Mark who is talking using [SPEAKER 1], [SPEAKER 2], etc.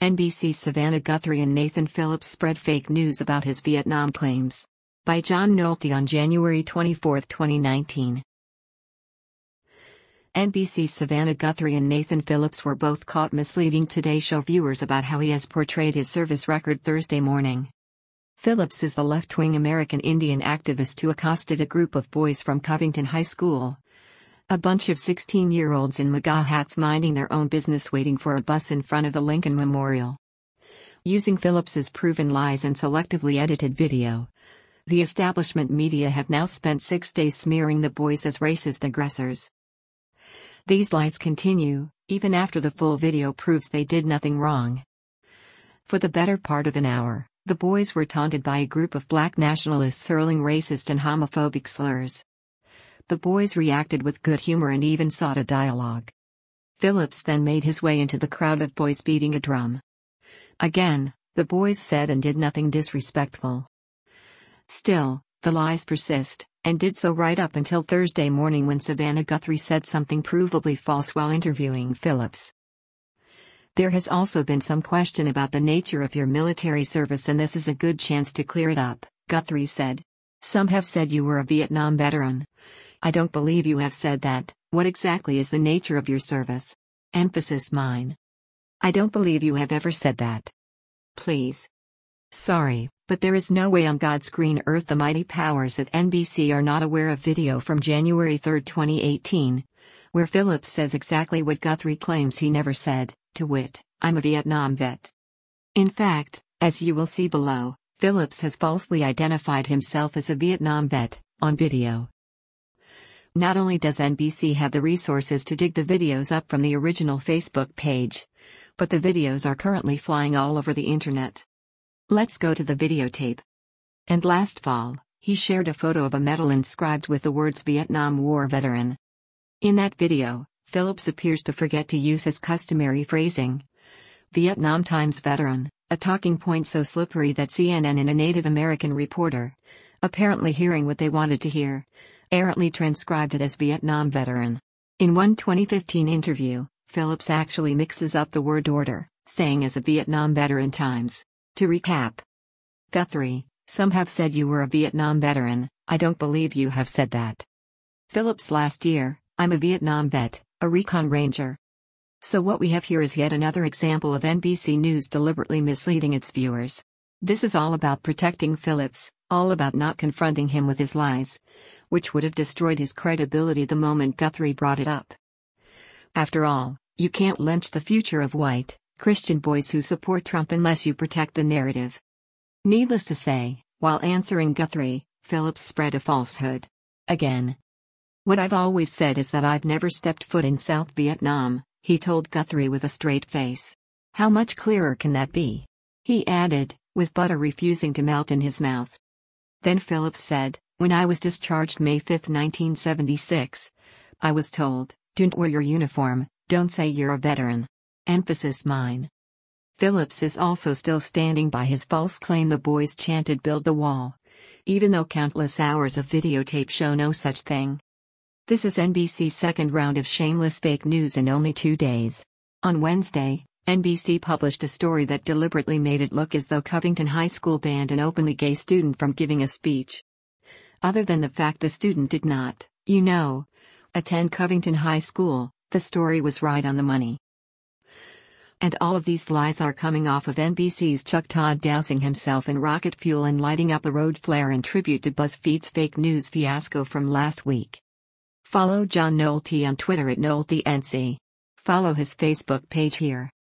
[SPEAKER 1] NBC's Savannah Guthrie and Nathan Phillips spread fake news about his Vietnam claims. By John Nolte on January 24, 2019. NBC's Savannah Guthrie and Nathan Phillips were both caught misleading Today Show viewers about how he has portrayed his service record Thursday morning. Phillips is the left-wing American Indian activist who accosted a group of boys from Covington High School. A bunch of 16-year-olds in MAGA hats minding their own business waiting for a bus in front of the Lincoln Memorial. Using Phillips's proven lies and selectively edited video, the establishment media have now spent 6 days smearing the boys as racist aggressors. These lies continue, even after the full video proves they did nothing wrong. For the better part of an hour, the boys were taunted by a group of black nationalists hurling racist and homophobic slurs. The boys reacted with good humor and even sought a dialogue. Phillips then made his way into the crowd of boys beating a drum. Again, the boys said and did nothing disrespectful. Still, the lies persist, and did so right up until Thursday morning when Savannah Guthrie said something provably false while interviewing Phillips. There has also been some question about the nature of your military service, and this is a good chance to clear it up, Guthrie said. Some have said you were a Vietnam veteran. I don't believe you have said that. What exactly is the nature of your service? Emphasis mine. I don't believe you have ever said that. Please. Sorry, but there is no way on God's green earth the mighty powers at NBC are not aware of video from January 3, 2018, where Phillips says exactly what Guthrie claims he never said, to wit, I'm a Vietnam vet. In fact, as you will see below, Phillips has falsely identified himself as a Vietnam vet, on video. Not only does NBC have the resources to dig the videos up from the original Facebook page, but the videos are currently flying all over the internet. Let's go to the videotape. And last fall, he shared a photo of a medal inscribed with the words Vietnam War Veteran. In that video, Phillips appears to forget to use his customary phrasing, Vietnam Times veteran, a talking point so slippery that CNN and a Native American reporter, apparently hearing what they wanted to hear, errantly transcribed it as Vietnam veteran. In one 2015 interview, Phillips actually mixes up the word order, saying as a Vietnam veteran times. To recap. Guthrie, some have said you were a Vietnam veteran. I don't believe you have said that. Phillips last year, I'm a Vietnam vet, a recon ranger. So what we have here is yet another example of NBC News deliberately misleading its viewers. This is all about protecting Phillips, all about not confronting him with his lies, which would have destroyed his credibility the moment Guthrie brought it up. After all, you can't lynch the future of white, Christian boys who support Trump unless you protect the narrative. Needless to say, while answering Guthrie, Phillips spread a falsehood. Again. What I've always said is that I've never stepped foot in South Vietnam, he told Guthrie with a straight face. How much clearer can that be? He added, with butter refusing to melt in his mouth. Then Phillips said, when I was discharged May 5, 1976, I was told, don't wear your uniform, don't say you're a veteran. Emphasis mine. Phillips is also still standing by his false claim the boys chanted build the wall, even though countless hours of videotape show no such thing. This is NBC's second round of shameless fake news in only 2 days. On Wednesday, NBC published a story that deliberately made it look as though Covington High School banned an openly gay student from giving a speech. Other than the fact the student did not, attend Covington High School, the story was right on the money. And all of these lies are coming off of NBC's Chuck Todd dousing himself in rocket fuel and lighting up a road flare in tribute to BuzzFeed's fake news fiasco from last week. Follow John Nolte on Twitter at NolteNC. Follow his Facebook page here.